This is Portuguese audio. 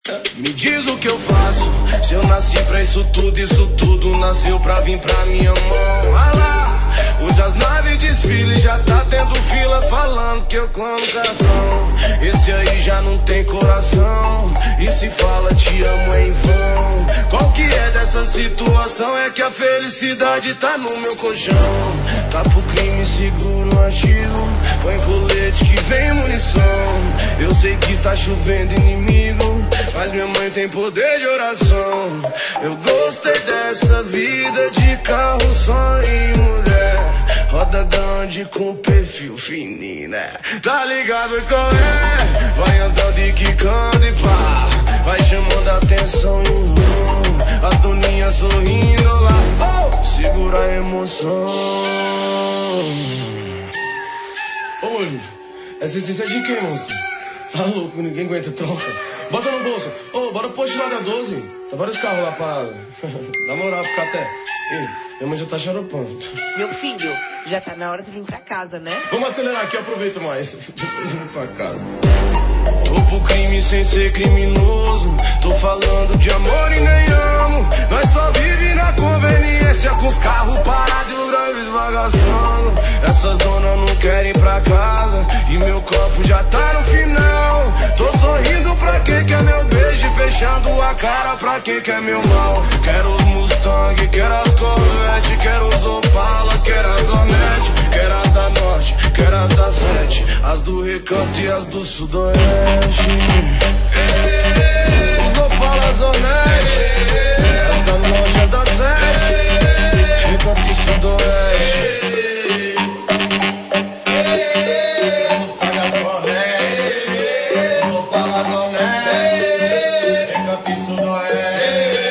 Me diz o que eu faço, se eu nasci pra isso tudo nasceu pra vir pra minha mão. Ah lá, hoje as naves desfilam, já tá tendo fila falando que eu clamo cartão. Esse aí já não tem coração, e se fala te amo é em vão. Qual que é dessa situação? É que a felicidade tá no meu colchão. Tá pro crime, seguro um artigo, põe colete que vem munição. Eu sei que tá chovendo inimigo, mas minha mãe tem poder de oração. Eu gostei dessa vida de carro, só e mulher, roda grande com perfil fininho, né? Tá ligado qual é? Vai andando e quicando e pá, vai chamando a atenção as doninhas sorrindo lá, oh, segura a emoção. Ô, olho, essa essência é de quem, monstro? Tá louco, ninguém aguenta troca. Bota no bolso. Ô, bora pro posto lá da 12. Tá vários carros lá parados. Na moral, ficar até. Ei, minha mãe já tá xaropando. Meu filho, já tá na hora de vir pra casa, né? Vamos acelerar aqui, aproveita mais. Depois eu vou pra casa. Tô pro crime sem ser criminoso, tô falando de amor e nem amo. Nós só vive na conveniência, com os carros parados e o drive esbagaçando. Essas donas não querem ir pra casa, e meu copo já tá no final. Tô sorrindo pra quem quer meu beijo, e fechando a cara pra quem quer meu mal. Quero os Mustang, quero as Corvette, quero os Opala, quero as Hornet, quero as da Norte, quero as da Sete, as do Recanto e as do Sudoeste. Os Opala, as Hornet, as da Norte, as da Sete, Recanto e Sudoeste. Os Mustang, as Corvette, os Opala, as Hornet, Recanto e Sudoeste.